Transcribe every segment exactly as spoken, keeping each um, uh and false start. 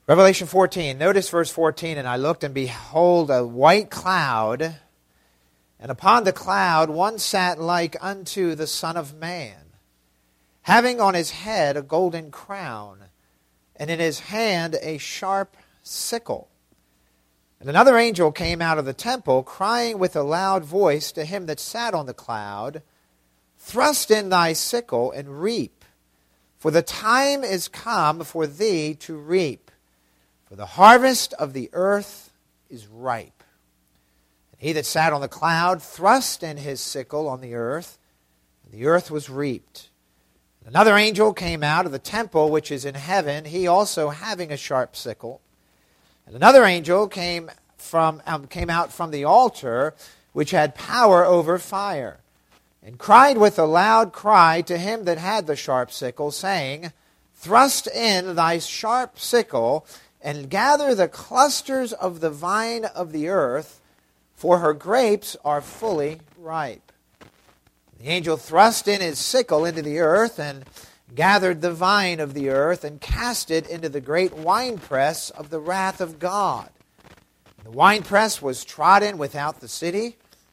Revelation fourteen, notice verse fourteen, "And I looked, and behold, a white cloud, and upon the cloud one sat like unto the Son of Man, having on his head a golden crown, and in his hand a sharp sickle. And another angel came out of the temple, crying with a loud voice to him that sat on the cloud, Thrust in thy sickle, and reap, for the time is come for thee to reap. For the harvest of the earth is ripe. And he that sat on the cloud thrust in his sickle on the earth, and the earth was reaped. And another angel came out of the temple which is in heaven, he also having a sharp sickle. And another angel came from um, came out from the altar, which had power over fire, and cried with a loud cry to him that had the sharp sickle, saying, Thrust in thy sharp sickle, and gather the clusters of the vine of the earth, for her grapes are fully ripe. The angel thrust in his sickle into the earth, and gathered the vine of the earth, and cast it into the great winepress of the wrath of God. The winepress was trodden without the city.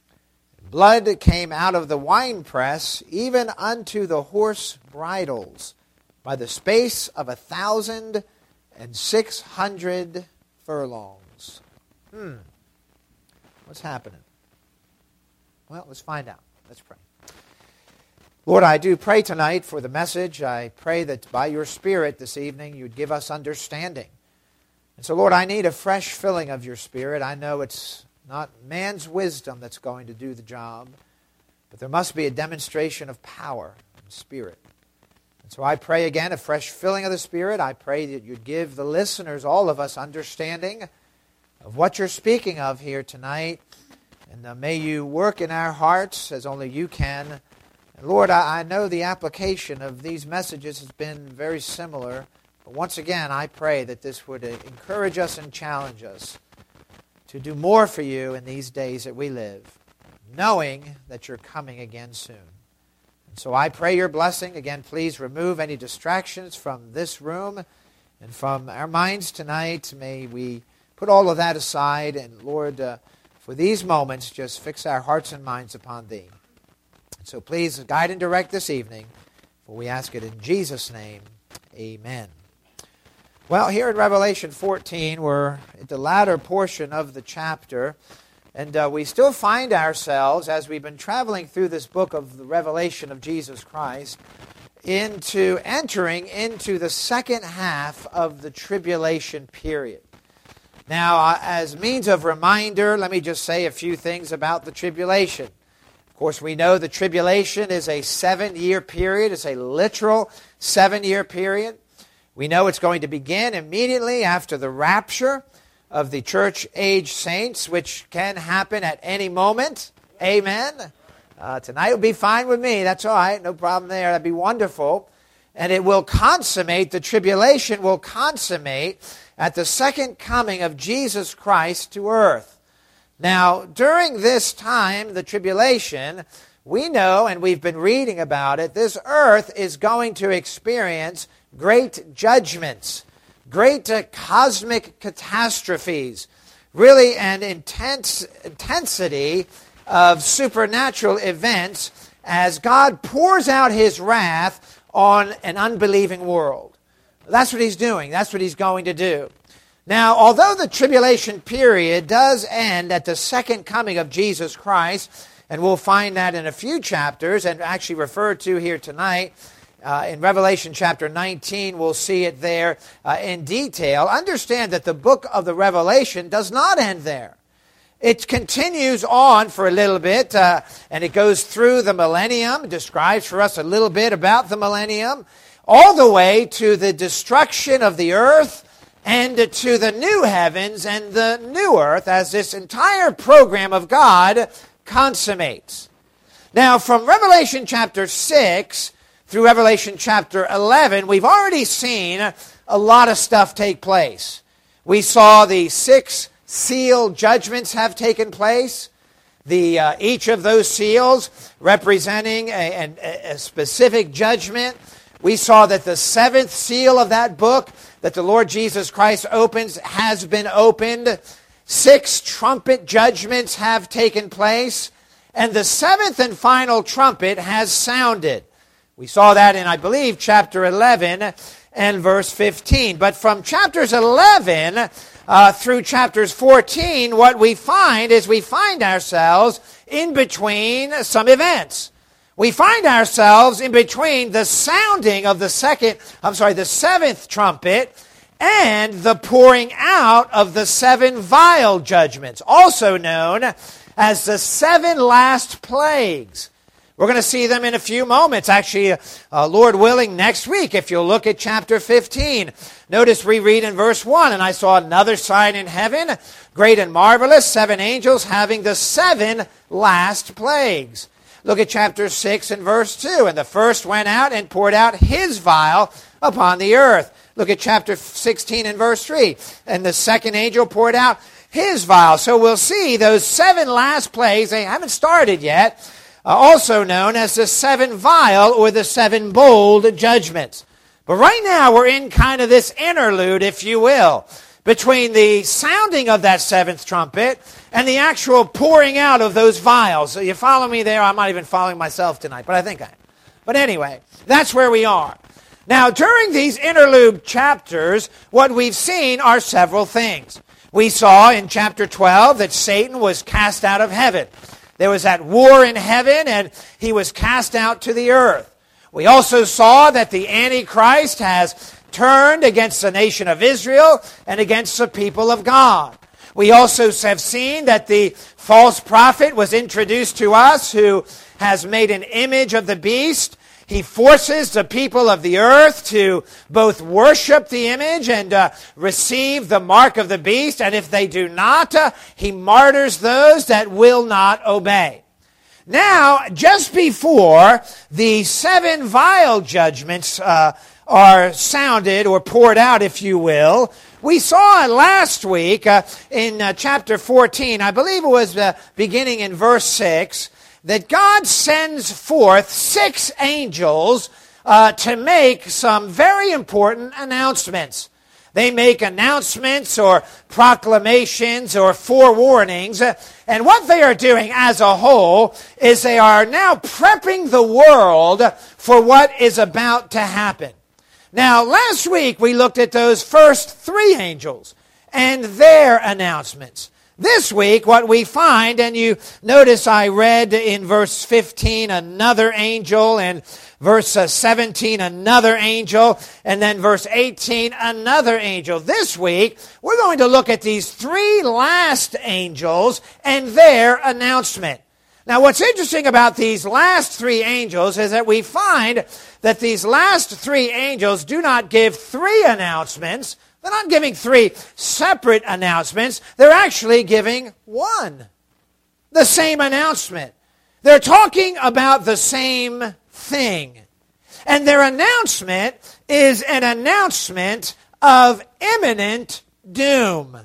Blood came out of the winepress, even unto the horse bridles, by the space of a thousand and six hundred furlongs. Hmm. What's happening? Well, let's find out. Let's pray. Lord, I do pray tonight for the message. I pray that by your Spirit this evening you'd give us understanding. And so, Lord, I need a fresh filling of your Spirit. I know it's not man's wisdom that's going to do the job, but there must be a demonstration of power and Spirit. And so I pray again a fresh filling of the Spirit. I pray that you'd give the listeners, all of us, understanding of what you're speaking of here tonight. And uh, may you work in our hearts as only you can. And Lord, I, I know the application of these messages has been very similar. But once again, I pray that this would encourage us and challenge us to do more for you in these days that we live, knowing that you're coming again soon. So I pray your blessing. Again, please remove any distractions from this room and from our minds tonight. May we put all of that aside. And Lord, uh, for these moments, just fix our hearts and minds upon thee. So please guide and direct this evening, for we ask it in Jesus' name. Amen. Well, here in Revelation fourteen, we're at the latter portion of the chapter. And uh, we still find ourselves, as we've been traveling through this book of the revelation of Jesus Christ, into entering into the second half of the tribulation period. Now, uh, as means of reminder, let me just say a few things about the tribulation. Of course, we know the tribulation is a seven-year period. It's a literal seven-year period. We know it's going to begin immediately after the rapture of the church-age saints, which can happen at any moment. Amen. Uh, tonight will be fine with me. That's all right. No problem there. That'd be wonderful. And it will consummate, the tribulation will consummate at the second coming of Jesus Christ to earth. Now, during this time, the tribulation, we know, and we've been reading about it, this earth is going to experience great judgments, great uh, cosmic catastrophes, really an intense intensity of supernatural events as God pours out his wrath on an unbelieving world. That's what he's doing. That's what he's going to do. Now, although the tribulation period does end at the second coming of Jesus Christ, and we'll find that in a few chapters, and actually referred to here tonight, Uh, in Revelation chapter nineteen, we'll see it there uh, in detail. Understand that the book of the Revelation does not end there. It continues on for a little bit, uh, and it goes through the millennium, describes for us a little bit about the millennium, all the way to the destruction of the earth and to the new heavens and the new earth as this entire program of God consummates. Now, from Revelation chapter six through Revelation chapter eleven, we've already seen a lot of stuff take place. We saw the six seal judgments have taken place. The uh, each of those seals representing a, a, a specific judgment. We saw that the seventh seal of that book that the Lord Jesus Christ opens has been opened. Six trumpet judgments have taken place, and the seventh and final trumpet has sounded. We saw that in, I believe, chapter eleven and verse fifteen. But from chapters eleven uh, through chapters fourteen, what we find is we find ourselves in between some events. We find ourselves in between the sounding of the second, I'm sorry, the seventh trumpet and the pouring out of the seven vial judgments, also known as the seven last plagues. We're going to see them in a few moments. Actually, uh, Lord willing, next week, if you'll look at chapter fifteen. Notice we read in verse one, and I saw another sign in heaven, great and marvelous, seven angels having the seven last plagues. Look at chapter six and verse two. And the first went out and poured out his vial upon the earth. Look at chapter sixteen and verse three. And the second angel poured out his vial. So we'll see those seven last plagues. They haven't started yet. Uh, also known as the seven vial or the seven bold judgments. But right now we're in kind of this interlude, if you will, between the sounding of that seventh trumpet and the actual pouring out of those vials. So you follow me there? I'm not even following myself tonight, but I think I am. But anyway, that's where we are. Now, during these interlude chapters, what we've seen are several things. We saw in chapter twelve that Satan was cast out of heaven. There was that war in heaven, and he was cast out to the earth. We also saw that the Antichrist has turned against the nation of Israel and against the people of God. We also have seen that the false prophet was introduced to us who has made an image of the beast. He forces the people of the earth to both worship the image and uh, receive the mark of the beast. And if they do not, uh, he martyrs those that will not obey. Now, just before the seven vial judgments uh, are sounded or poured out, if you will, we saw last week uh, in uh, chapter fourteen, I believe it was uh, beginning in verse six, that God sends forth six angels uh, to make some very important announcements. They make announcements or proclamations or forewarnings. And what they are doing as a whole is they are now prepping the world for what is about to happen. Now, last week we looked at those first three angels and their announcements. This week, what we find, and you notice I read in verse fifteen another angel, and verse seventeen another angel, and then verse eighteen another angel. This week, we're going to look at these three last angels and their announcement. Now, what's interesting about these last three angels is that we find that these last three angels do not give three announcements. They're not giving three separate announcements. They're actually giving one. The same announcement. They're talking about the same thing. And their announcement is an announcement of imminent doom,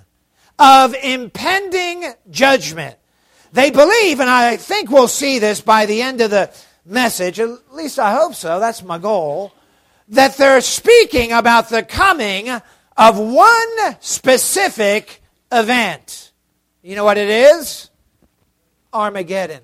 of impending judgment. They believe, and I think we'll see this by the end of the message, at least I hope so, that's my goal, that they're speaking about the coming of one specific event. You know what it is? Armageddon.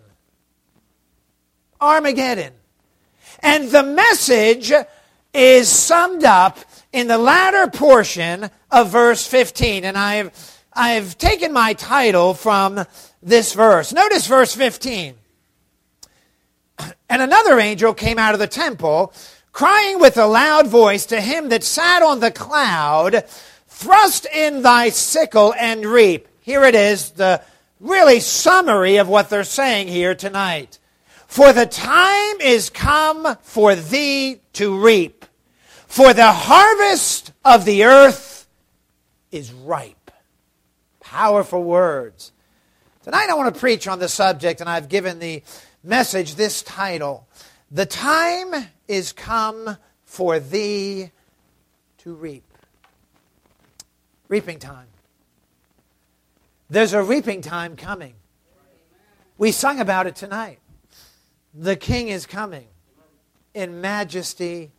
Armageddon. And the message is summed up in the latter portion of verse fifteen. And I've, I've taken my title from this verse. Notice verse fifteen. And another angel came out of the temple, crying with a loud voice to him that sat on the cloud, thrust in thy sickle and reap. Here it is, the really summary of what they're saying here tonight. For the time is come for thee to reap, for the harvest of the earth is ripe. Powerful words. Tonight I want to preach on the subject, and I've given the message this title: The time is come for thee to reap. Reaping time. There's a reaping time coming. We sung about it tonight. The King is coming in majesty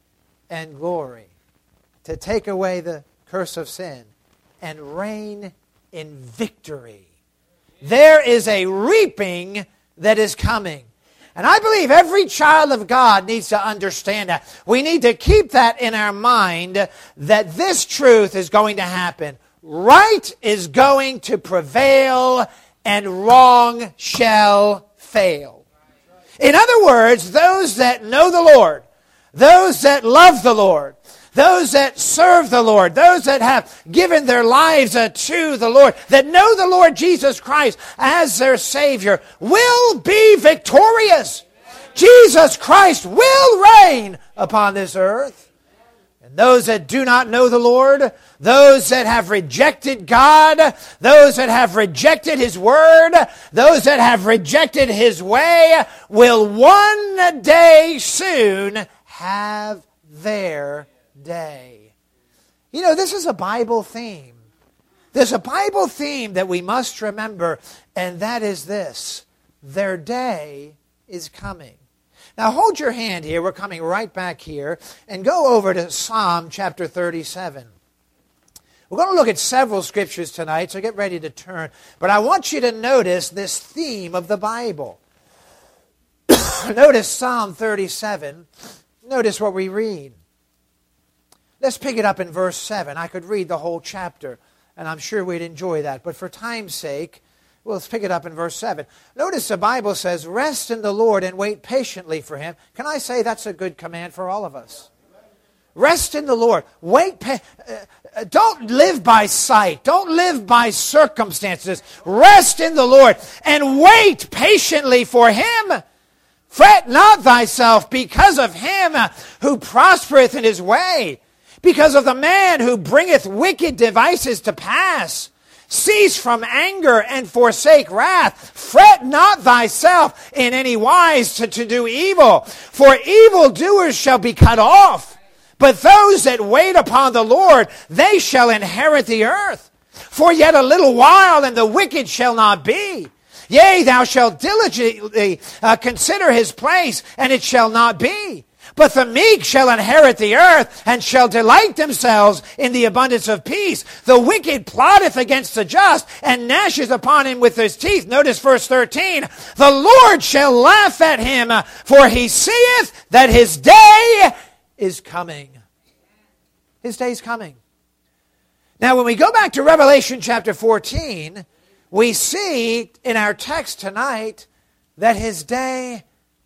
and glory, to take away the curse of sin, and reign in victory. There is a reaping that is coming. And I believe every child of God needs to understand that. We need to keep that in our mind, that this truth is going to happen. Right is going to prevail, and wrong shall fail. In other words, those that know the Lord, those that love the Lord, those that serve the Lord, those that have given their lives uh, to the Lord, that know the Lord Jesus Christ as their Savior, will be victorious. Jesus Christ will reign upon this earth. And those that do not know the Lord, those that have rejected God, those that have rejected His Word, those that have rejected His way, will one day soon have their day. You know, this is a Bible theme. There's a Bible theme that we must remember, and that is this: their day is coming. Now hold your hand here. We're coming right back here, and go over to Psalm chapter thirty-seven. We're going to look at several scriptures tonight, so get ready to turn. But I want you to notice this theme of the Bible. Notice Psalm thirty-seven. Notice what we read. Let's pick it up in verse seven. I could read the whole chapter, and I'm sure we'd enjoy that. But for time's sake, well, let's pick it up in verse seven. Notice the Bible says, rest in the Lord and wait patiently for Him. Can I say that's a good command for all of us? Rest in the Lord. Wait. Pa- uh, don't live by sight. Don't live by circumstances. Rest in the Lord and wait patiently for Him. Fret not thyself because of him who prospereth in his way, because of the man who bringeth wicked devices to pass. Cease from anger and forsake wrath. Fret not thyself in any wise to, to do evil, for evildoers shall be cut off. But those that wait upon the Lord, they shall inherit the earth. For yet a little while, and the wicked shall not be. Yea, thou shalt diligently uh, consider his place, and it shall not be. But the meek shall inherit the earth, and shall delight themselves in the abundance of peace. The wicked plotteth against the just, and gnasheth upon him with his teeth. Notice verse thirteen. The Lord shall laugh at him, for he seeth that his day is coming. His day is coming. Now, when we go back to Revelation chapter fourteen, we see in our text tonight that his day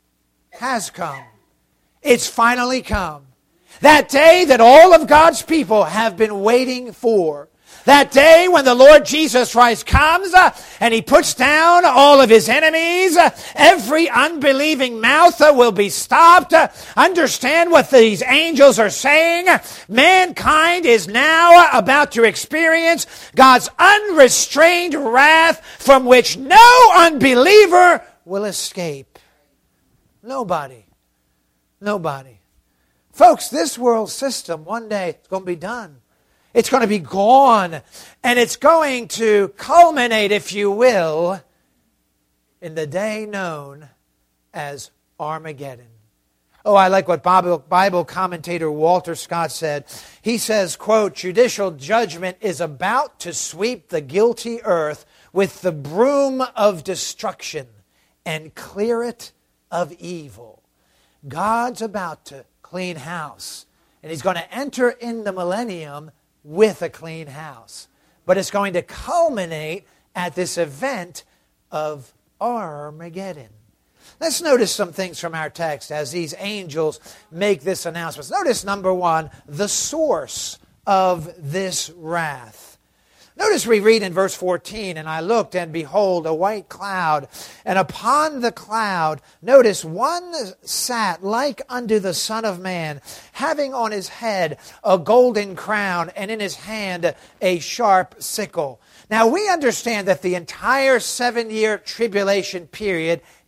has come. It's finally come. That day that all of God's people have been waiting for. That day when the Lord Jesus Christ comes uh, and He puts down all of His enemies. Uh, every unbelieving mouth uh, will be stopped. Uh, understand what these angels are saying. Mankind is now about to experience God's unrestrained wrath from which no unbeliever will escape. Nobody. Nobody. Folks, this world system one day is going to be done. It's going to be gone. And it's going to culminate, if you will, in the day known as Armageddon. Oh, I like what Bible, Bible commentator Walter Scott said. He says, quote, judicial judgment is about to sweep the guilty earth with the broom of destruction and clear it of evil. God's about to clean house. And He's going to enter in the millennium with a clean house. But it's going to culminate at this event of Armageddon. Let's notice some things from our text as these angels make this announcement. Notice, number one, the source of this wrath. Notice we read in verse fourteen, and I looked, and behold, a white cloud, and upon the cloud, notice, one sat like unto the Son of Man, having on his head a golden crown, and in his hand a sharp sickle. Now we understand that the entire seven-year tribulation period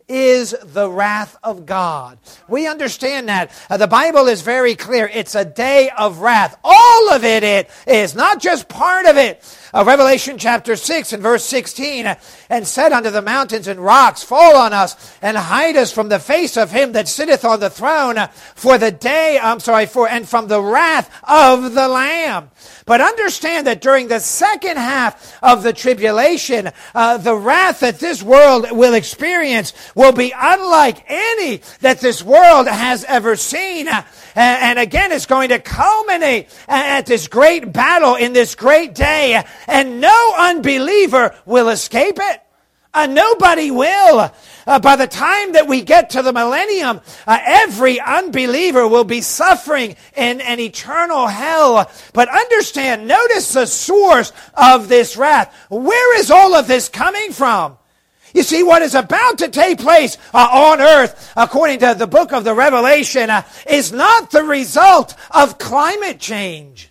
is the wrath of God. We understand that. Uh, the Bible is very clear. It's a day of wrath. All of it, it is, not just part of it. Uh, Revelation chapter six and verse sixteen, uh, and said unto the mountains and rocks, fall on us and hide us from the face of him that sitteth on the throne, uh, for the day, I'm sorry, for, and from the wrath of the Lamb. But understand that during the second half of the tribulation, uh, the wrath that this world will experience will be unlike any that this world has ever seen. Uh, and again, it's going to culminate at this great battle in this great day, and no unbeliever will escape it. Uh, nobody will. Uh, by the time that we get to the millennium, uh, every unbeliever will be suffering in an eternal hell. But understand, notice the source of this wrath. Where is all of this coming from? You see, what is about to take place uh, on earth, according to the book of the Revelation, uh, is not the result of climate change.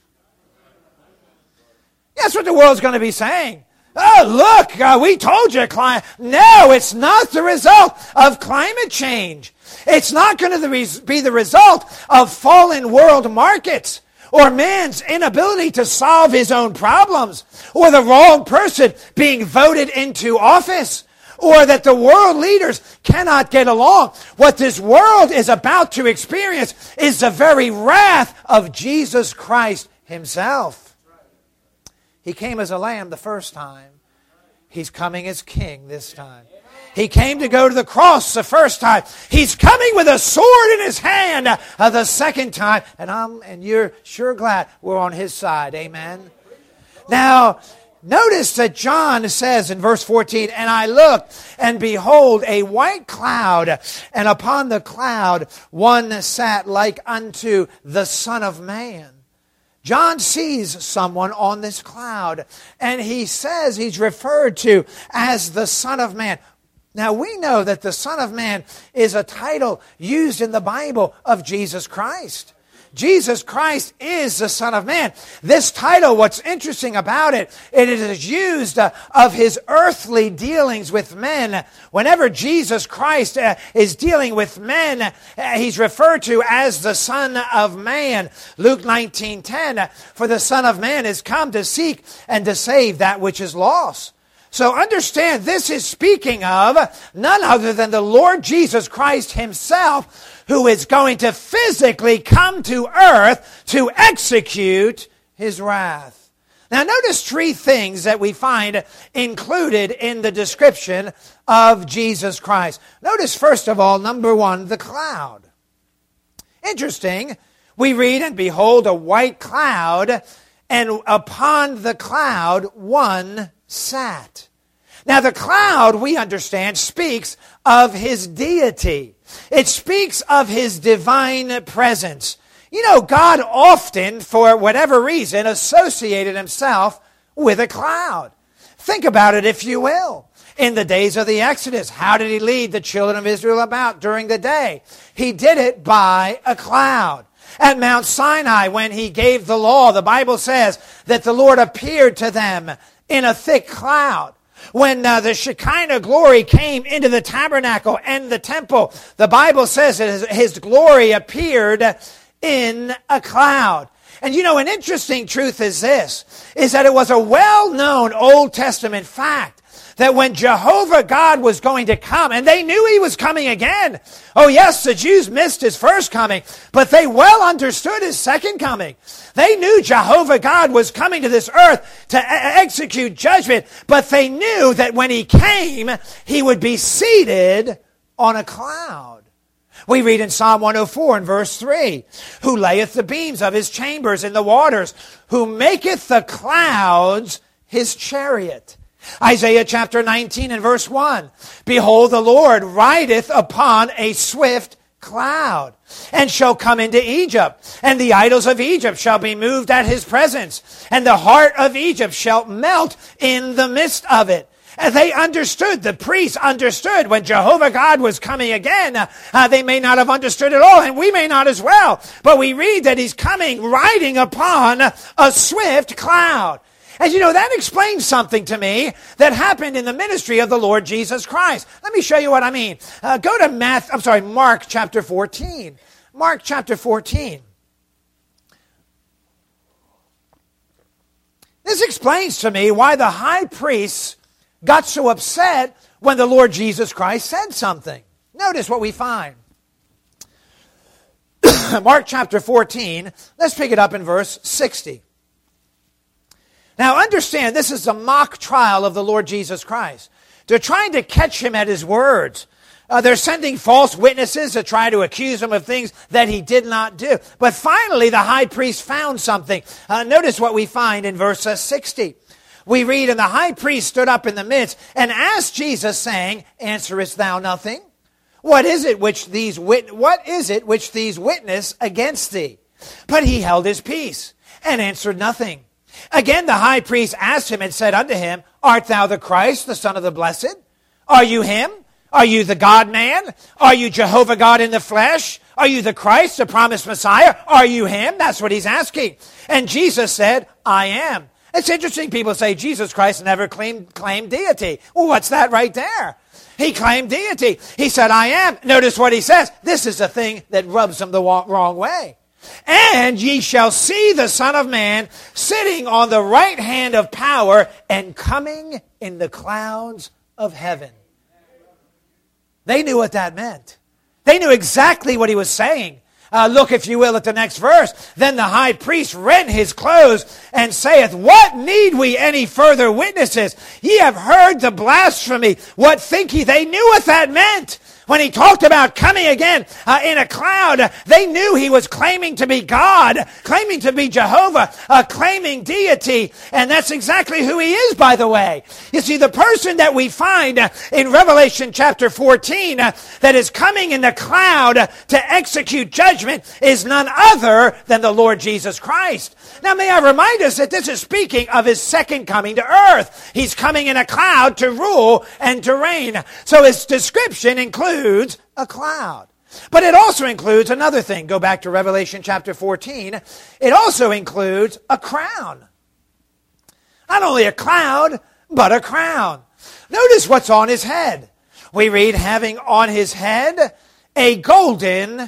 That's what the world's going to be saying. Oh, look, uh, we told you. Cli-. No, it's not the result of climate change. It's not going to be the result of fallen world markets, or man's inability to solve his own problems, or the wrong person being voted into office, or that the world leaders cannot get along. What this world is about to experience is the very wrath of Jesus Christ himself. He came as a lamb the first time. He's coming as king this time. He came to go to the cross the first time. He's coming with a sword in his hand uh, the second time. And I'm and you're sure glad we're on his side. Amen. Now, notice that John says in verse fourteen, and I looked, and behold, a white cloud, and upon the cloud one sat like unto the Son of Man. John sees someone on this cloud, and he says he's referred to as the Son of Man. Now, we know that the Son of Man is a title used in the Bible of Jesus Christ. Jesus Christ is the Son of Man. This title, what's interesting about it, it is used uh, of his earthly dealings with men. Whenever Jesus Christ uh, is dealing with men, uh, he's referred to as the Son of Man. Luke nineteen ten, for the Son of Man is come to seek and to save that which is lost. So understand, this is speaking of none other than the Lord Jesus Christ himself, who is going to physically come to earth to execute his wrath. Now notice three things that we find included in the description of Jesus Christ. Notice first of all, number one, the cloud. Interesting, we read, and behold a white cloud, and upon the cloud one sat. Now the cloud, we understand, speaks of his deity. It speaks of his divine presence. You know, God often, for whatever reason, associated himself with a cloud. Think about it, if you will. In the days of the Exodus, how did he lead the children of Israel about during the day? He did it by a cloud. At Mount Sinai, when he gave the law, the Bible says that the Lord appeared to them in a thick cloud. When uh, the Shekinah glory came into the tabernacle and the temple, the Bible says that his, his glory appeared in a cloud. And you know, an interesting truth is this, is that it was a well-known Old Testament fact that when Jehovah God was going to come, and they knew he was coming again. Oh yes, the Jews missed his first coming, but they well understood his second coming. They knew Jehovah God was coming to this earth to execute judgment, but they knew that when he came, he would be seated on a cloud. We read in Psalm one oh four and verse three, who layeth the beams of his chambers in the waters, who maketh the clouds his chariot. Isaiah chapter nineteen and verse one, behold, the Lord rideth upon a swift cloud, and shall come into Egypt, and the idols of Egypt shall be moved at his presence, and the heart of Egypt shall melt in the midst of it. And they understood, the priests understood when Jehovah God was coming again. Uh, they may not have understood at all, and we may not as well. But we read that he's coming riding upon a swift cloud. And you know, that explains something to me that happened in the ministry of the Lord Jesus Christ. Let me show you what I mean. Uh, go to Math, I'm sorry, Mark chapter fourteen. Mark chapter fourteen. This explains to me why the high priests got so upset when the Lord Jesus Christ said something. Notice what we find. Mark chapter fourteen, let's pick it up in verse sixty. Now understand, this is a mock trial of the Lord Jesus Christ. They're trying to catch him at his words. Uh, they're sending false witnesses to try to accuse him of things that he did not do. But finally, the high priest found something. Uh, notice what we find in verse uh, sixty. We read, and the high priest stood up in the midst and asked Jesus, saying, Answerest thou nothing? What is it which these wit- what is it which these witness against thee? But he held his peace and answered nothing. Again the high priest asked him and said unto him, Art thou the Christ, the Son of the Blessed? Are you him? Are you the God-man? Are you Jehovah God in the flesh? Are you the Christ, the promised Messiah? Are you him? That's what he's asking. And Jesus said, I am. It's interesting, people say Jesus Christ never claimed, claimed deity. Well, what's that right there? He claimed deity. He said, I am. Notice what he says. This is the thing that rubs him the wrong way. And ye shall see the Son of Man sitting on the right hand of power and coming in the clouds of heaven. They knew what that meant. They knew exactly what he was saying. Uh, look, if you will, at the next verse. Then the high priest rent his clothes and saith, What need we any further witnesses? Ye have heard the blasphemy. What think ye? They knew what that meant. When he talked about coming again uh, in a cloud, uh, they knew he was claiming to be God, claiming to be Jehovah, uh, claiming deity. And that's exactly who he is, by the way. You see, the person that we find uh, in Revelation chapter fourteen uh, that is coming in the cloud uh, to execute judgment is none other than the Lord Jesus Christ. Now, may I remind us that this is speaking of his second coming to earth. He's coming in a cloud to rule and to reign. So his description includes a cloud. But it also includes another thing. Go back to Revelation chapter fourteen. It also includes a crown. Not only a cloud, but a crown. Notice what's on his head. We read, having on his head a golden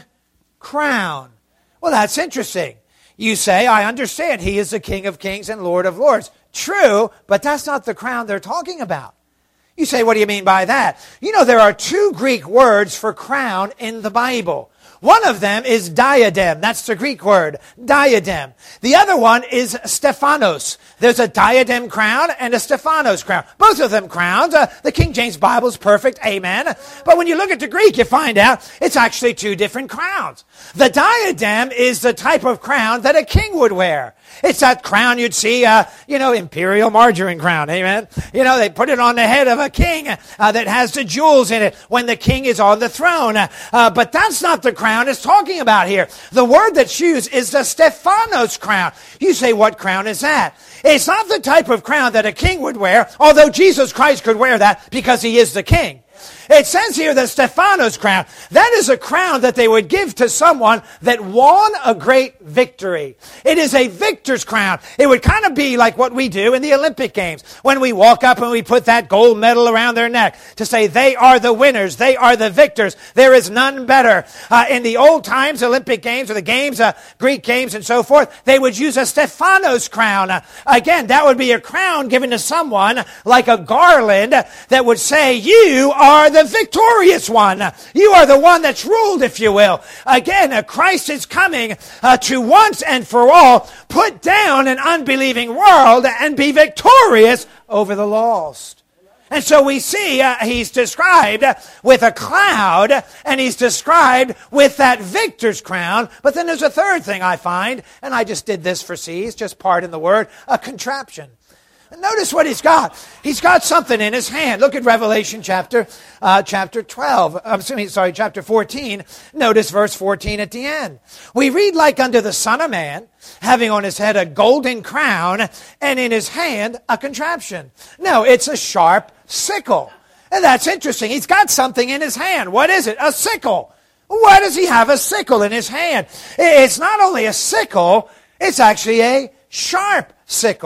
crown. Well, that's interesting. You say, I understand he is the King of Kings and Lord of Lords. True, but that's not the crown they're talking about. You say, what do you mean by that? You know, there are two Greek words for crown in the Bible. One of them is diadem. That's the Greek word, diadem. The other one is Stephanos. There's a diadem crown and a Stephanos crown. Both of them crowns. Uh, the King James Bible is perfect, amen. But when you look at the Greek, you find out it's actually two different crowns. The diadem is the type of crown that a king would wear. It's that crown you'd see, uh, you know, imperial margarine crown, amen. You know, they put it on the head of a king uh, that has the jewels in it when the king is on the throne. Uh, uh, but that's not the crown it's talking about here. The word that's used is the Stephanos crown. You say, what crown is that? It's not the type of crown that a king would wear, although Jesus Christ could wear that because he is the king. It says here the Stephanos crown. That is a crown that they would give to someone that won a great victory. It is a victor's crown. It would kind of be like what we do in the Olympic Games when we walk up and we put that gold medal around their neck to say they are the winners, they are the victors, there is none better. Uh, in the old times, Olympic Games or the games, uh, Greek games and so forth, they would use a Stephanos crown. Uh, again, that would be a crown given to someone like a garland that would say, you are the victorious one. You are the one that's ruled, if you will. Again, uh, Christ is coming uh, to once and for all put down an unbelieving world and be victorious over the lost. And so we see uh, he's described with a cloud and he's described with that victor's crown. But then there's a third thing I find, and I just did this for C's, just pardon the word, a contraption. Notice what he's got. He's got something in his hand. Look at Revelation chapter uh, chapter twelve. I'm assuming, sorry, chapter fourteen. Notice verse fourteen at the end. We read, like unto the Son of Man, having on his head a golden crown, and in his hand a contraption. No, it's a sharp sickle. And that's interesting. He's got something in his hand. What is it? A sickle. Why does he have a sickle in his hand? It's not only a sickle, it's actually a sharp sickle.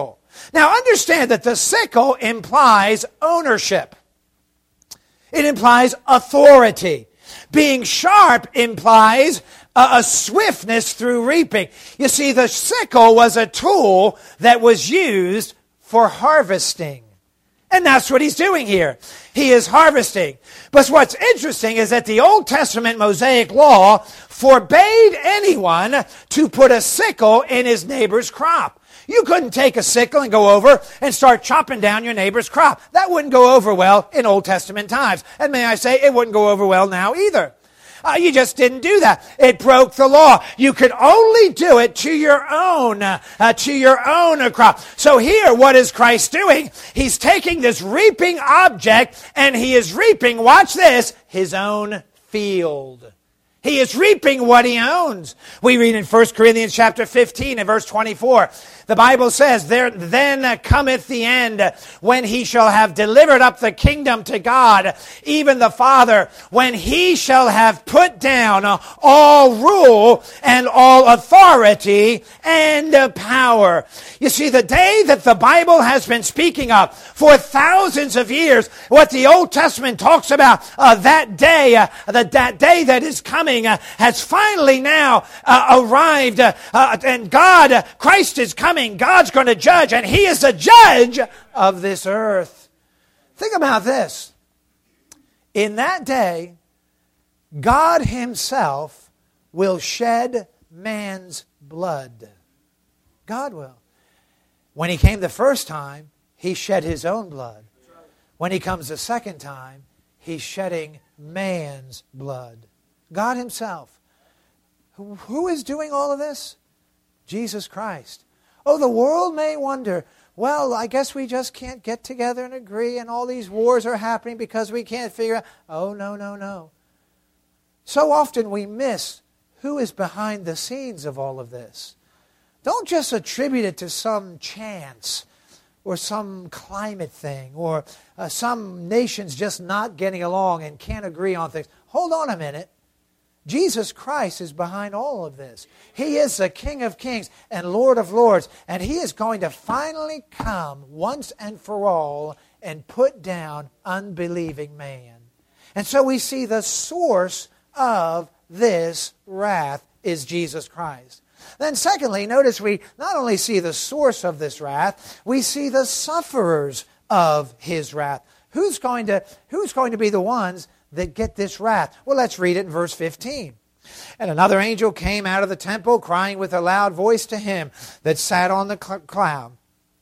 Now understand that the sickle implies ownership. It implies authority. Being sharp implies a, a swiftness through reaping. You see, the sickle was a tool that was used for harvesting. And that's what he's doing here. He is harvesting. But what's interesting is that the Old Testament Mosaic law forbade anyone to put a sickle in his neighbor's crop. You couldn't take a sickle and go over and start chopping down your neighbor's crop. That wouldn't go over well in Old Testament times. And may I say, it wouldn't go over well now either. Uh, you just didn't do that. It broke the law. You could only do it to your own, uh, to your own uh, crop. So here, what is Christ doing? He's taking this reaping object and he is reaping, watch this, his own field. He is reaping what he owns. We read in First Corinthians chapter fifteen and verse twenty-four. The Bible says, there then cometh the end, when he shall have delivered up the kingdom to God, even the Father, when he shall have put down all rule and all authority and power. You see, the day that the Bible has been speaking of for thousands of years, what the Old Testament talks about, uh, that day, uh, the, that day that is coming, uh, has finally now uh, arrived, uh, uh, and God, uh, Christ is coming. God's going to judge, and he is the judge of this earth. Think about this. In that day, God himself will shed man's blood. God will. When he came the first time, he shed his own blood. When he comes the second time, he's shedding man's blood. God himself. Who is doing all of this? Jesus Christ. Oh, the world may wonder, well, I guess we just can't get together and agree, and all these wars are happening because we can't figure out. Oh, no, no, no. So often we miss who is behind the scenes of all of this. Don't just attribute it to some chance or some climate thing or uh, some nations just not getting along and can't agree on things. Hold on a minute. Jesus Christ is behind all of this. He is the King of Kings and Lord of Lords, and he is going to finally come once and for all and put down unbelieving man. And so we see the source of this wrath is Jesus Christ. Then secondly, notice we not only see the source of this wrath, we see the sufferers of his wrath. Who's going to, who's going to be the ones that get this wrath? Well, let's read it in verse fifteen. And another angel came out of the temple, crying with a loud voice to him that sat on the cloud,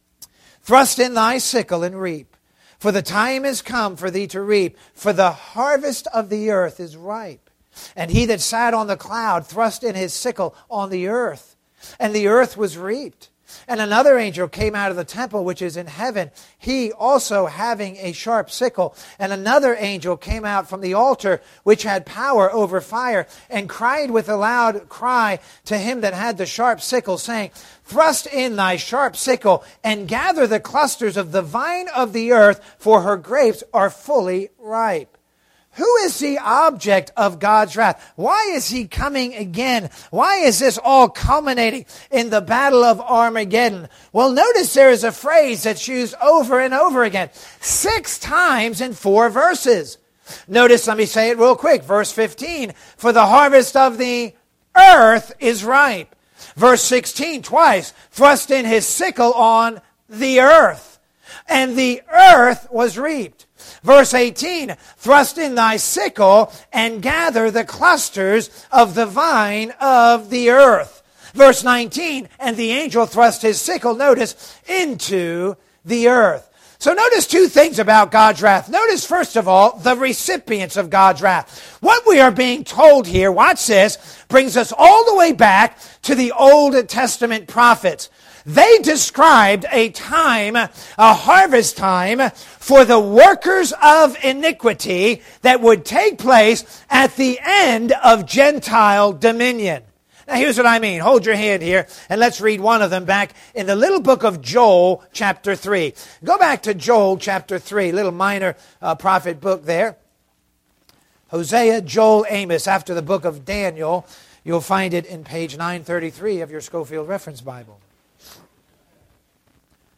Thrust in thy sickle and reap, for the time is come for thee to reap, for the harvest of the earth is ripe. And he that sat on the cloud thrust in his sickle on the earth, and the earth was reaped. And another angel came out of the temple which is in heaven, he also having a sharp sickle. And another angel came out from the altar which had power over fire, and cried with a loud cry to him that had the sharp sickle, saying, Thrust in thy sharp sickle, and gather the clusters of the vine of the earth, for her grapes are fully ripe. Who is the object of God's wrath? Why is he coming again? Why is this all culminating in the battle of Armageddon? Well, notice there is a phrase that's used over and over again, six times in four verses. Notice, let me say it real quick, verse fifteen, for the harvest of the earth is ripe. Verse sixteen, twice, thrust in his sickle on the earth, and the earth was reaped. Verse eighteen, thrust in thy sickle and gather the clusters of the vine of the earth. Verse nineteen, and the angel thrust his sickle, notice, into the earth. So notice two things about God's wrath. Notice, first of all, the recipients of God's wrath. What we are being told here, watch this, brings us all the way back to the Old Testament prophets. They described a time, a harvest time, for the workers of iniquity that would take place at the end of Gentile dominion. Now here's what I mean. Hold your hand here and let's read one of them back in the little book of Joel chapter three. Go back to Joel chapter three, little minor uh, prophet book there. Hosea, Joel, Amos, after the book of Daniel. You'll find it in page nine thirty-three of your Schofield Reference Bible.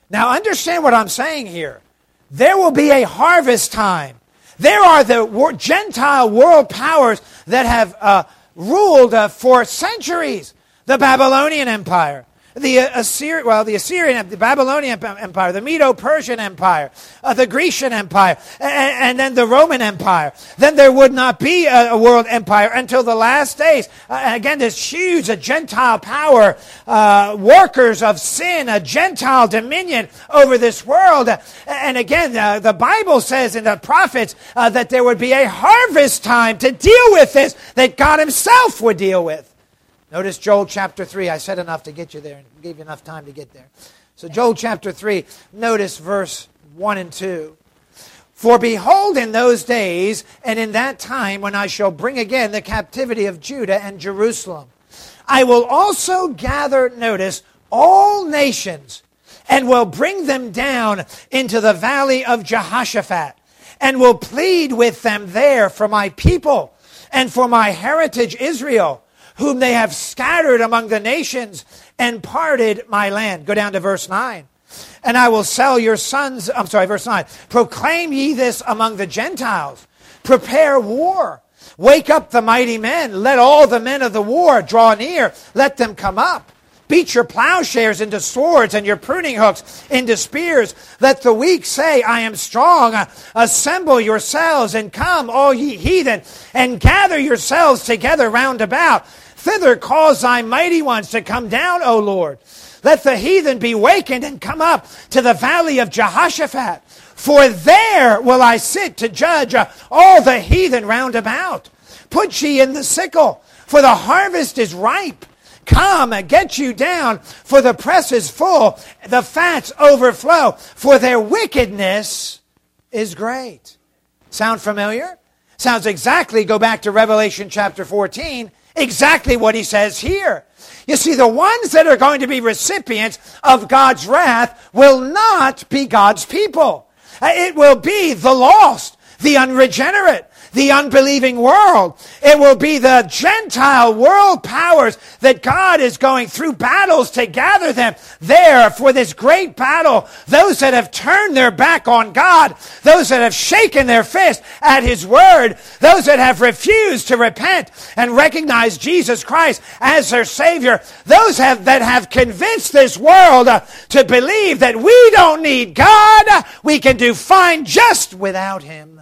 Now understand what I'm saying here. There will be a harvest time. There are the Gentile world powers that have uh, ruled uh, for centuries. The Babylonian Empire, the uh, Assyrian, well, the Assyrian, the Babylonian Empire, the Medo-Persian Empire, uh, the Grecian Empire, and, and then the Roman Empire. Then there would not be a, a world empire until the last days. Uh, again, this huge a Gentile power, uh, workers of sin, a Gentile dominion over this world. Uh, and again, uh, the Bible says in the prophets uh, that there would be a harvest time to deal with this, that God himself would deal with. Notice Joel chapter three. I said enough to get you there and gave you enough time to get there. So Joel chapter three, notice verse one and two. For behold, in those days and in that time when I shall bring again the captivity of Judah and Jerusalem, I will also gather, notice, all nations and will bring them down into the valley of Jehoshaphat and will plead with them there for my people and for my heritage Israel, whom they have scattered among the nations and parted my land. Go down to verse nine. And I will sell your sons, I'm sorry, verse nine. Proclaim ye this among the Gentiles. Prepare war. Wake up the mighty men. Let all the men of the war draw near. Let them come up. Beat your plowshares into swords and your pruning hooks into spears. Let the weak say, I am strong. Assemble yourselves and come, all ye heathen, and gather yourselves together round about. Thither cause thy mighty ones to come down, O Lord. Let the heathen be wakened and come up to the valley of Jehoshaphat. For there will I sit to judge all the heathen round about. Put ye in the sickle, for the harvest is ripe. Come, get you down, for the press is full, the fats overflow, for their wickedness is great. Sound familiar? Sounds exactly, go back to Revelation chapter fourteen, exactly what he says here. You see, the ones that are going to be recipients of God's wrath will not be God's people. It will be the lost, the unregenerate, the unbelieving world. It will be the Gentile world powers that God is going through battles to gather them there for this great battle. Those that have turned their back on God, those that have shaken their fist at his word, those that have refused to repent and recognize Jesus Christ as their Savior, those have, that have convinced this world uh, to believe that we don't need God, we can do fine just without him.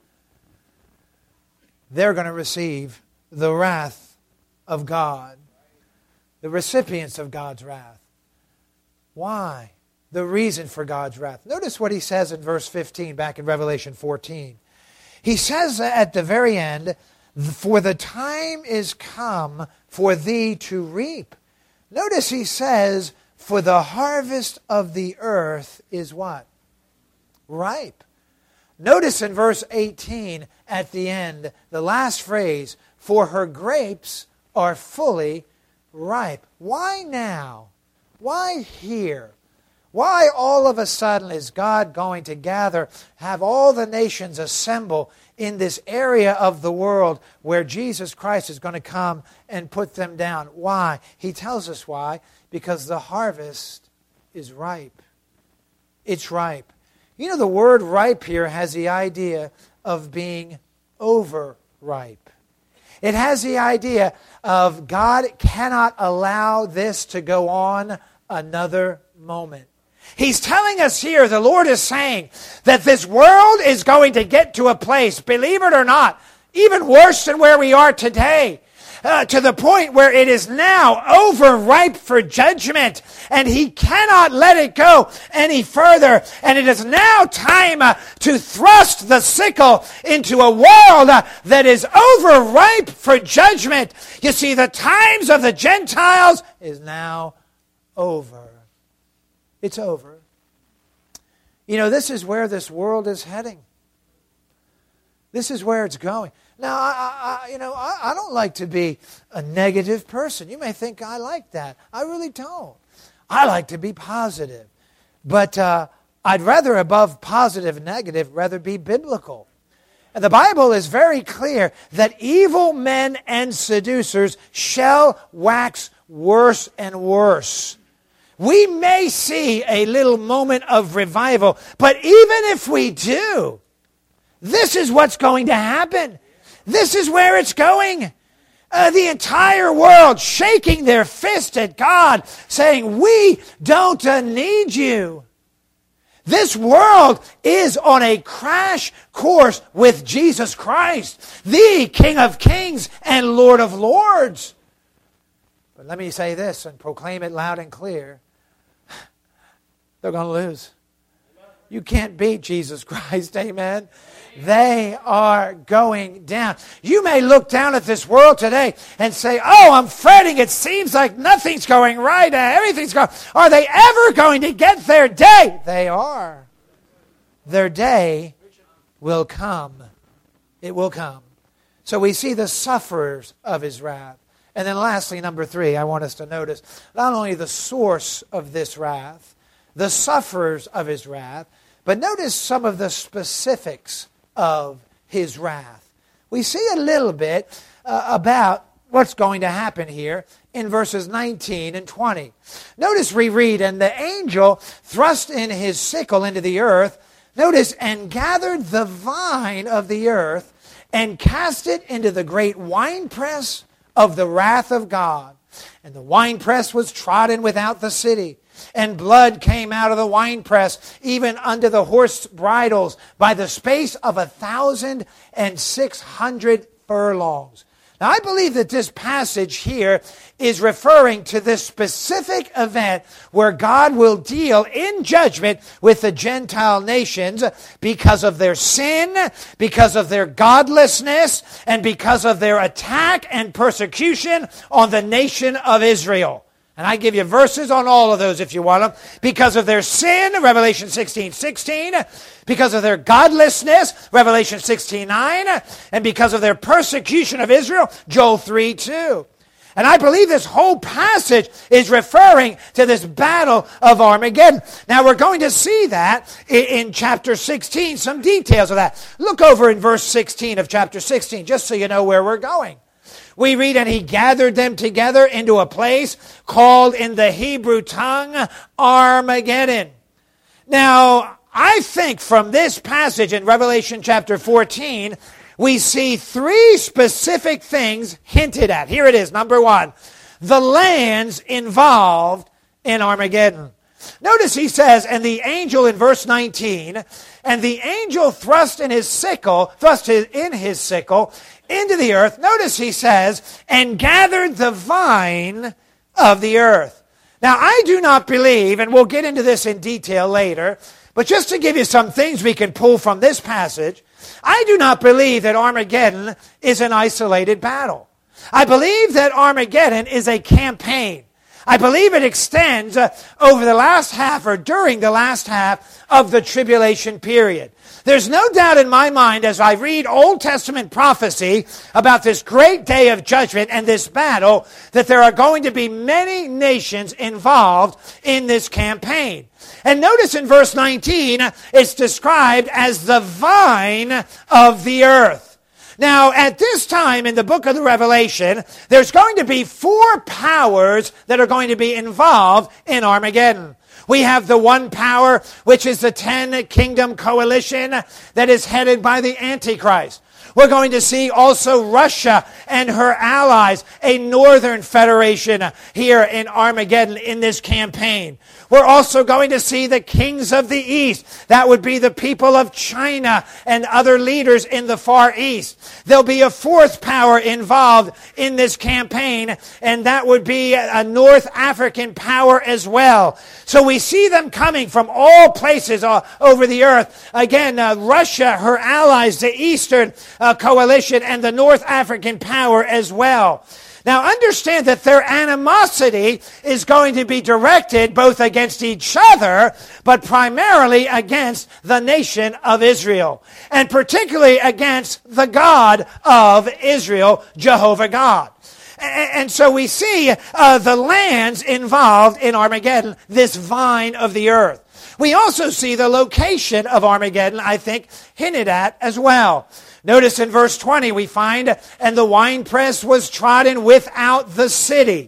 They're going to receive the wrath of God, the recipients of God's wrath. Why? The reason for God's wrath. Notice what he says in verse fifteen, back in Revelation fourteen. He says at the very end, for the time is come for thee to reap. Notice he says, for the harvest of the earth is what? Ripe. Notice in verse eighteen at the end, the last phrase, for her grapes are fully ripe. Why now? Why here? Why all of a sudden is God going to gather, have all the nations assemble in this area of the world where Jesus Christ is going to come and put them down? Why? He tells us why. Because the harvest is ripe. It's ripe. You know, the word ripe here has the idea of being overripe. It has the idea of God cannot allow this to go on another moment. He's telling us here, the Lord is saying that this world is going to get to a place, believe it or not, even worse than where we are today. Uh, to the point where it is now overripe for judgment, and he cannot let it go any further. And it is now time uh, to thrust the sickle into a world uh, that is overripe for judgment. You see, the times of the Gentiles is now over. It's over. You know, this is where this world is heading. This is where it's going. Now, I, I, you know, I, I don't like to be a negative person. You may think I like that. I really don't. I like to be positive. But uh, I'd rather, above positive and negative, rather be biblical. And the Bible is very clear that evil men and seducers shall wax worse and worse. we may see a little moment of revival, but even if we do, this is what's going to happen. This is where it's going. Uh, the entire world shaking their fist at God, saying, we don't uh, need you. This world is on a crash course with Jesus Christ, the King of Kings and Lord of Lords. But let me say this and proclaim it loud and clear. They're going to lose. You can't beat Jesus Christ, amen? They are going down. You may look down at this world today and say, oh, I'm fretting. It seems like nothing's going right. Uh, everything's going. Are they ever going to get their day? They are. Their day will come. It will come. So we see the sufferers of his wrath. And then lastly, number three, I want us to notice not only the source of this wrath, the sufferers of his wrath, but notice some of the specifics of his wrath. We see a little bit uh, about what's going to happen here in verses nineteen and twenty. Notice we read, and the angel thrust in his sickle into the earth, notice, and gathered the vine of the earth and cast it into the great winepress of the wrath of God. And the winepress was trodden without the city, and blood came out of the winepress, even unto the horse bridles, by the space of a thousand and six hundred furlongs. Now, I believe that this passage here is referring to this specific event where God will deal in judgment with the Gentile nations because of their sin, because of their godlessness, and because of their attack and persecution on the nation of Israel. And I give you verses on all of those if you want them. Because of their sin, Revelation sixteen sixteen. Because of their godlessness, Revelation sixteen nine. And because of their persecution of Israel, Joel three two. And I believe this whole passage is referring to this battle of Armageddon. Now we're going to see that in chapter sixteen, some details of that. Look over in verse sixteen of chapter sixteen, just so you know where we're going. We read, and he gathered them together into a place called in the Hebrew tongue Armageddon. Now, I think from this passage in Revelation chapter fourteen, we see three specific things hinted at. Here it is, number one, the lands involved in Armageddon. Notice he says, and the angel in verse nineteen, and the angel thrust in his sickle, thrust in his sickle into the earth. Notice he says, and gathered the vine of the earth. Now, I do not believe, and we'll get into this in detail later, but just to give you some things we can pull from this passage, I do not believe that Armageddon is an isolated battle. I believe that Armageddon is a campaign. I believe it extends uh, over the last half or during the last half of the tribulation period. There's no doubt in my mind as I read Old Testament prophecy about this great day of judgment and this battle that there are going to be many nations involved in this campaign. And notice in verse nineteen, it's described as the vine of the earth. Now, at this time in the book of the Revelation, there's going to be four powers that are going to be involved in Armageddon. We have the one power, which is the ten kingdom coalition that is headed by the Antichrist. We're going to see also Russia and her allies, a northern federation here in Armageddon in this campaign. We're also going to see the kings of the east. That would be the people of China and other leaders in the Far East. There'll be a fourth power involved in this campaign, and that would be a North African power as well. So we see them coming from all places all over the earth. Again, uh, Russia, her allies, the Eastern uh, coalition, and the North African power as well. Now understand that their animosity is going to be directed both against each other, but primarily against the nation of Israel, and particularly against the God of Israel, Jehovah God. And so we see uh, the lands involved in Armageddon, this vine of the earth. We also see the location of Armageddon, I think, hinted at as well. Notice in verse twenty we find, and the winepress was trodden without the city.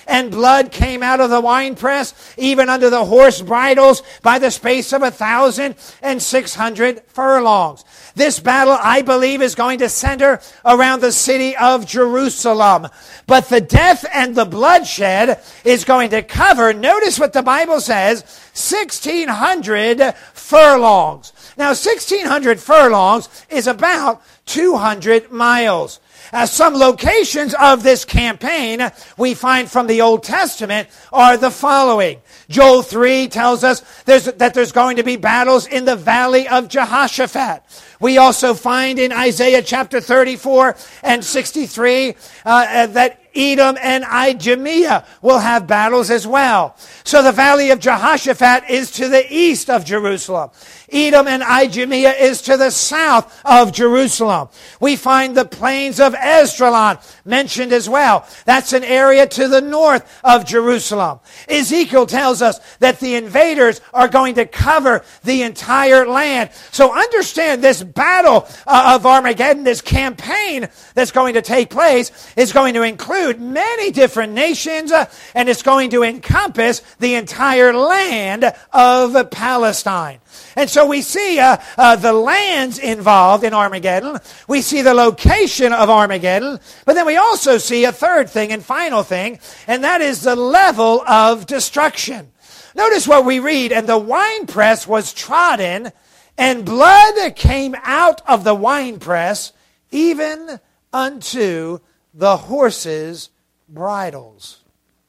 and blood came out of the winepress, even under the horse bridles, by the space of a thousand and six hundred furlongs. This battle, I believe, is going to center around the city of Jerusalem. But the death and the bloodshed is going to cover, notice what the Bible says, sixteen hundred furlongs. Now, sixteen hundred furlongs is about two hundred miles. Uh, some locations of this campaign we find from the Old Testament are the following. Joel three tells us there's, that there's going to be battles in the valley of Jehoshaphat. We also find in Isaiah chapter thirty-four and sixty-three uh, that Edom and Idumea will have battles as well. So the valley of Jehoshaphat is to the east of Jerusalem. Edom and Idumea is to the south of Jerusalem. We find the plains of Esdraelon mentioned as well. That's an area to the north of Jerusalem. Ezekiel tells us that the invaders are going to cover the entire land. So understand this battle uh, of Armageddon, this campaign that's going to take place, is going to include many different nations, uh, and it's going to encompass the entire land of Palestine. And so we see uh, uh, the lands involved in Armageddon. We see the location of Armageddon. But then we also see a third thing and final thing, and that is the level of destruction. Notice what we read, and the winepress was trodden, and blood came out of the winepress, even unto the horses' bridles.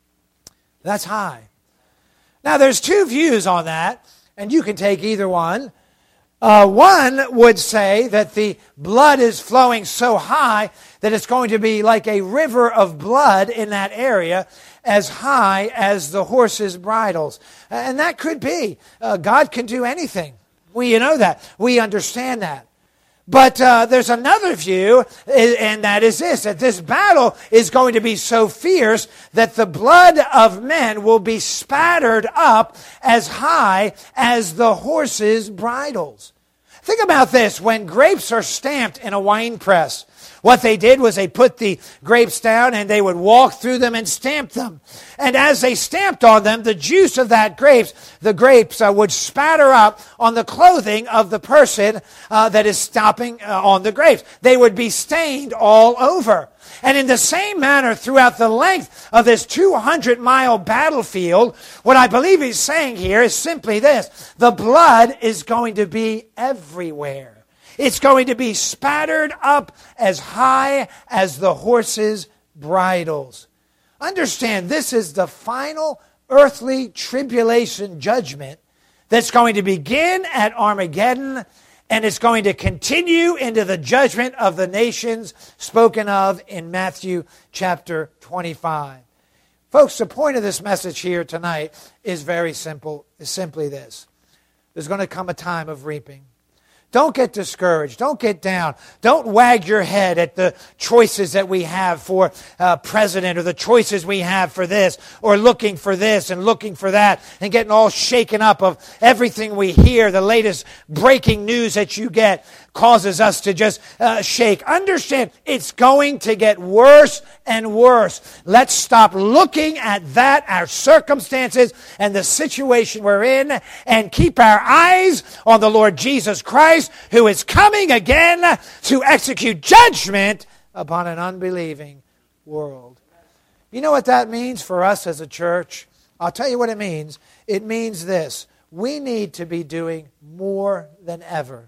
That's high. Now, there's two views on that, and you can take either one. Uh, one would say that the blood is flowing so high that it's going to be like a river of blood in that area, as high as the horses' bridles. And that could be. Uh, God can do anything. We know that. We understand that. But uh, there's another view, and that is this, that this battle is going to be so fierce that the blood of men will be spattered up as high as the horses' bridles. Think about this. When grapes are stamped in a wine press, what they did was they put the grapes down and they would walk through them and stamp them. And as they stamped on them, the juice of that grapes, the grapes uh, would spatter up on the clothing of the person uh, that is stomping uh, on the grapes. They would be stained all over. And in the same manner, throughout the length of this two hundred mile battlefield, what I believe he's saying here is simply this: the blood is going to be everywhere. It's going to be spattered up as high as the horses' bridles. Understand, this is the final earthly tribulation judgment that's going to begin at Armageddon, and it's going to continue into the judgment of the nations spoken of in Matthew chapter twenty-five. Folks, the point of this message here tonight is very simple. Is simply this: there's going to come a time of reaping. Don't get discouraged. Don't get down. Don't wag your head at the choices that we have for uh, president, or the choices we have for this, or looking for this and looking for that, and getting all shaken up of everything we hear. The latest breaking news that you get causes us to just uh, shake. Understand, it's going to get worse and worse. Let's stop looking at that, our circumstances, and the situation we're in, and keep our eyes on the Lord Jesus Christ, who is coming again to execute judgment upon an unbelieving world. You know what that means for us as a church? I'll tell you what it means. It means this: we need to be doing more than ever.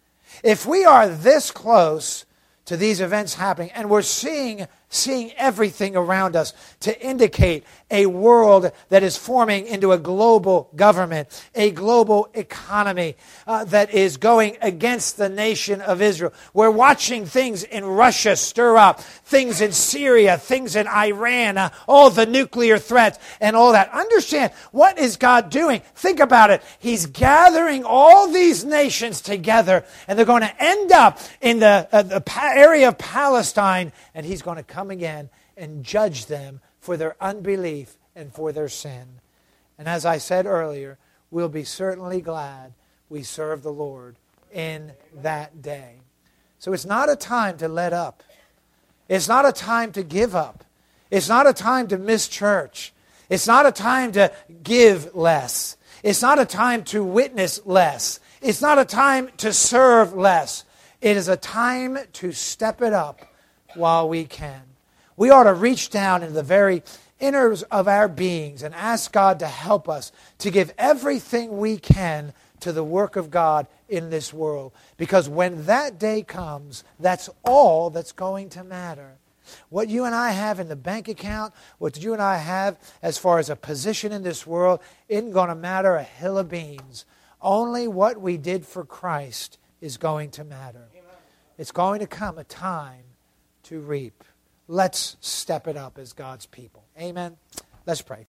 If we are this close to these events happening, and we're seeing seeing everything around us to indicate a world that is forming into a global government, a global economy uh, that is going against the nation of Israel. We're watching things in Russia stir up, things in Syria, things in Iran, uh, all the nuclear threats and all that. Understand, what is God doing? Think about it. He's gathering all these nations together, and they're going to end up in the, uh, the area of Palestine, and he's going to come again and judge them for their unbelief and for their sin. And as I said earlier, we'll be certainly glad we serve the Lord in that day. So it's not a time to let up. It's not a time to give up. It's not a time to miss church. It's not a time to give less. It's not a time to witness less. It's not a time to serve less. It is a time to step it up while we can. We ought to reach down into the very inners of our beings and ask God to help us to give everything we can to the work of God in this world. Because when that day comes, that's all that's going to matter. What you and I have in the bank account, what you and I have as far as a position in this world, isn't going to matter a hill of beans. Only what we did for Christ is going to matter. Amen. It's going to come a time to reap. Let's step it up as God's people. Amen. Let's pray.